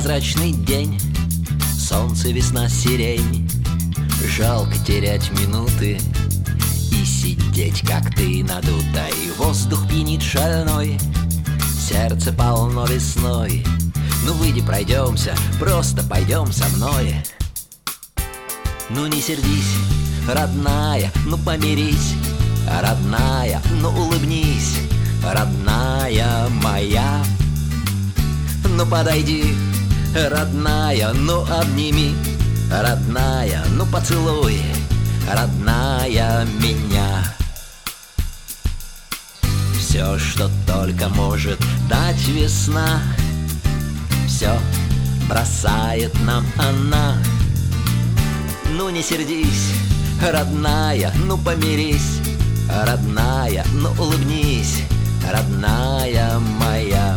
Прозрачный день, солнце, весна, сирень. Жалко терять минуты и сидеть, как ты, надутой. Воздух пьянит шальной, сердце полно весной. Ну выйди, пройдемся, просто пойдем со мной. Ну не сердись, родная, ну помирись. Родная, ну улыбнись, родная моя. Ну подойди, родная, ну обними. Родная, ну поцелуй, родная меня. Все, что только может дать весна, все бросает нам она. Ну не сердись, родная, ну помирись. Родная, ну улыбнись, родная моя.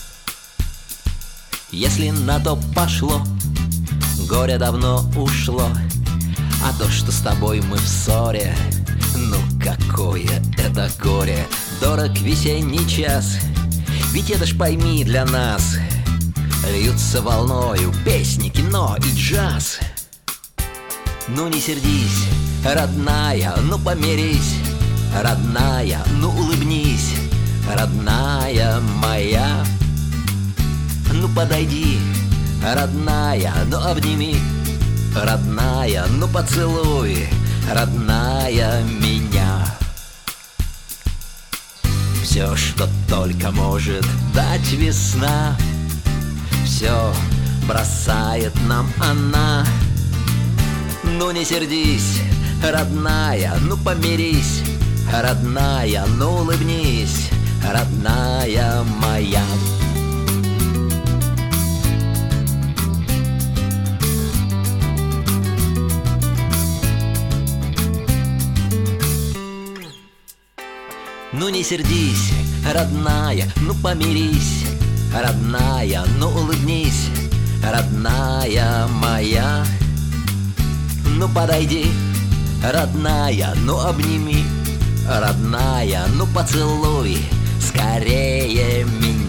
Если на то пошло, горе давно ушло. А то, что с тобой мы в ссоре, ну какое это горе. Дорог весенний час, ведь это ж, пойми, для нас льются волною песни, кино и джаз. Ну не сердись, родная, ну помирись. Родная, ну улыбнись, родная моя. Ну подойди, родная, ну обними. Родная, ну поцелуй, родная меня. Все, что только может дать весна, все бросает нам она. Ну не сердись, родная, ну помирись. Родная, ну улыбнись, родная моя. Ну не сердись, родная, ну помирись. Родная, ну улыбнись, родная моя. Ну подойди, родная, ну обними. Родная, ну поцелуй скорее меня.